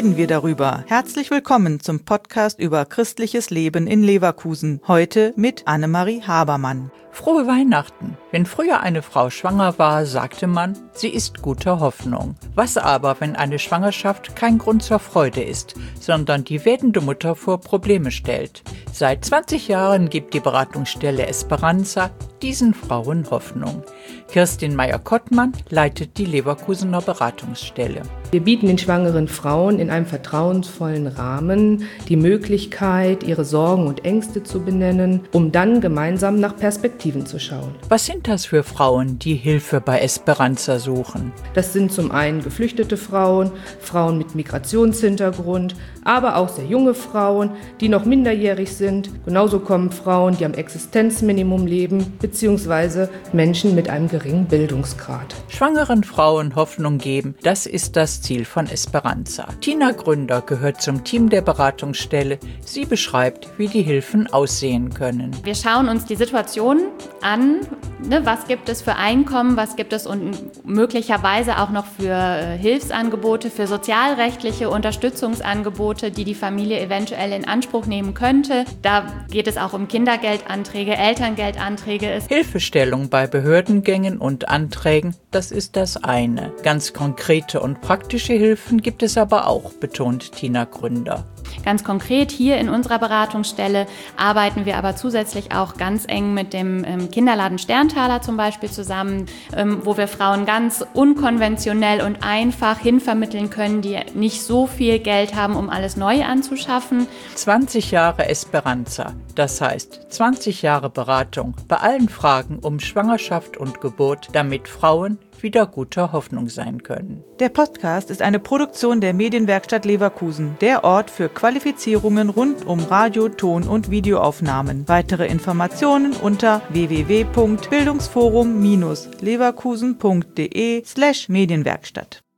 reden wir darüber. Herzlich willkommen zum Podcast über christliches Leben in Leverkusen. Heute mit Annemarie Habermann. Frohe Weihnachten! Wenn früher eine Frau schwanger war, sagte man, sie ist guter Hoffnung. Was aber, wenn eine Schwangerschaft kein Grund zur Freude ist, sondern die werdende Mutter vor Probleme stellt? Seit 20 Jahren gibt die Beratungsstelle Esperanza diesen Frauen Hoffnung. Kirstin Meyer-Kottmann leitet die Leverkusener Beratungsstelle. Wir bieten den schwangeren Frauen in einem vertrauensvollen Rahmen die Möglichkeit, ihre Sorgen und Ängste zu benennen, um dann gemeinsam nach Perspektiven zu schauen. Was sind das für Frauen, die Hilfe bei Esperanza suchen? Das sind zum einen geflüchtete Frauen, Frauen mit Migrationshintergrund, aber auch sehr junge Frauen, die noch minderjährig sind. Genauso kommen Frauen, die am Existenzminimum leben, beziehungsweise Menschen mit einem geringen Bildungsgrad. Schwangeren Frauen Hoffnung geben, das ist das Ziel von Esperanza. Tina Gründer gehört zum Team der Beratungsstelle. Sie beschreibt, wie die Hilfen aussehen können. Wir schauen uns die Situation an, was gibt es für Einkommen, was gibt es und möglicherweise auch noch für Hilfsangebote, für sozialrechtliche Unterstützungsangebote, die die Familie eventuell in Anspruch nehmen könnte. Da geht es auch um Kindergeldanträge, Elterngeldanträge. Hilfestellung bei Behördengängen und Anträgen, das ist das eine. Ganz konkrete und praktische Hilfen gibt es aber auch, betont Tina Gründer. Ganz konkret hier in unserer Beratungsstelle arbeiten wir aber zusätzlich auch ganz eng mit dem Kinderladen Sterntaler zum Beispiel zusammen, wo wir Frauen ganz unkonventionell und einfach hinvermitteln können, die nicht so viel Geld haben, um alles neu anzuschaffen. 20 Jahre Esperanza, das heißt 20 Jahre Beratung bei allen Fragen um Schwangerschaft und Geburt, damit Frauen wieder guter Hoffnung sein können. Der Podcast ist eine Produktion der Medienwerkstatt Leverkusen, der Ort für Qualifizierungen rund um Radio-, Ton- und Videoaufnahmen. Weitere Informationen unter www.bildungsforum-leverkusen.de/Medienwerkstatt.